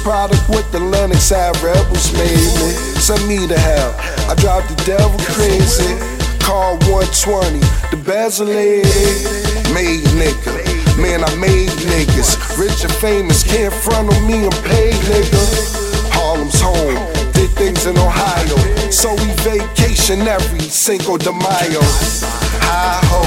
product with the Lennox Ave rebels made me. Send me to hell, I drive the devil crazy. Car 120, the bezel lady. Made nigga, man I made niggas. Rich and famous, can't front on me, I'm paid nigga. Harlem's home, did things in Ohio. So we vacation every Cinco de Mayo. Hi-ho,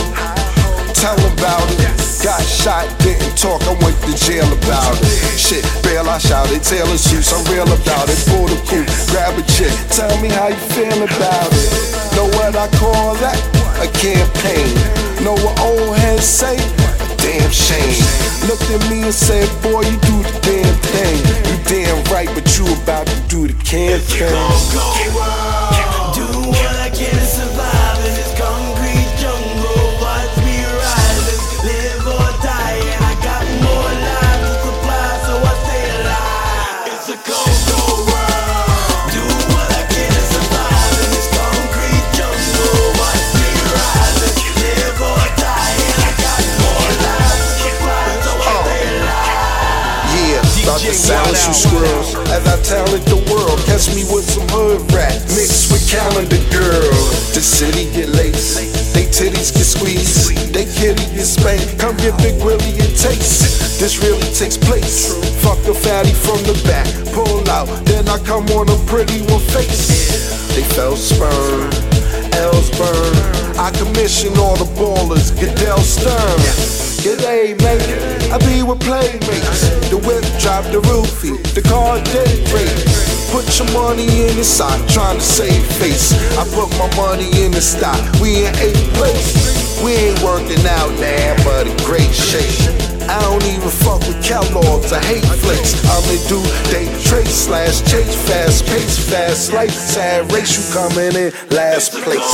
tell about it. Got shot, didn't talk, I went to jail about it. Shit, bail, I shouted, Taylor Suits, I'm real about it. Pull the coupe, grab a chick, tell me how you feel about it. Know what I call that? A campaign. Know what old heads say? A damn shame. Looked at me and said, boy, you do the damn thing. You damn right, but you about to do the campaign. If you go world, do what I can to survive in this concrete jungle. Watch me rise, live or die, and I got more lives to supply, so I stay alive. It's a cold world. Do what I can to survive in this concrete jungle. Watch me rise, live or die, and I got more lives to supply, so I stay alive. Yeah, about to silence you squirrels as I talent the world. Catch me with some hood rap mixed with calendar girls. The city get laced, they titties get squeezed, they kitty get spanked. Come get Big Willie a taste. This really takes place. Fuck the fatty from the back, pull out, then I come on a pretty one face. They fell sperm, L's burn. I commission all the ballers, Goodell Stern. G'day, mate, I be with playmates. The whip drop the roofie, the car dead great. Put your money in the sock, trying to save face. I put my money in the stock, we in 8th place. We ain't working out now, but in great shape. I don't even fuck with Kellogg's, I hate flakes. I'm in do day trade slash chase fast, pace fast, life sad race. You coming in last place.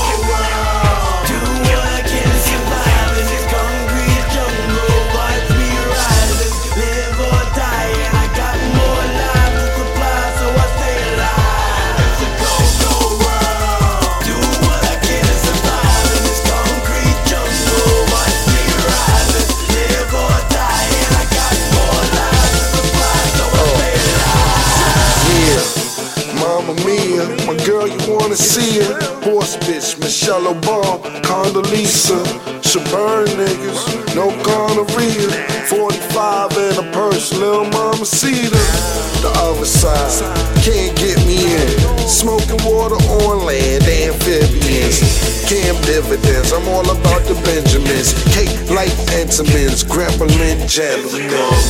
Do what I can to survive in this concrete jungle. Watch me rise, live or die, and I got more lives to supply, so I stay alive. It's a cold world. Do what I can to survive in this concrete jungle. Watch me rise, live or die, and I got more lives to supply, so I stay alive. Yeah, Mamma Mia, my girl, you wanna see her? Horse bitch, Michelle Obama, Condoleezza, Shaburn niggas, no gonorrhea. 45 in a purse, lil' mama cedar. The other side, can't get me in. Smoking water on land, amphibians. Cam dividends, I'm all about the Benjamins. Cake like Entenmann's, Gremlin gentlemen.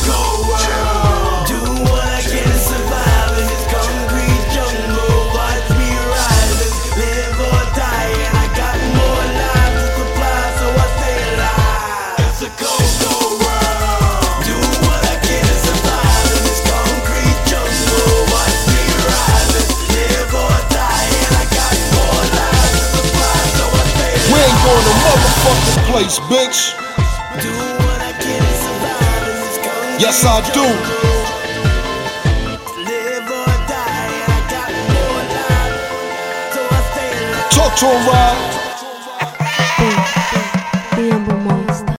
Do what I can to survive in this concrete jungle. Watch me rise, live or die, and I got more lives to supply, so I stay alive. It's a cold world. Do what I can to survive in this concrete jungle. Watch me rise, live or die, and I got more lives to supply, so I stay alive. We ain't going to motherfucking place, bitch. Do what I can to survive in this concrete Yes, I do. Live or die, and I got more lives, so I stay alive. Talk to him, Rod.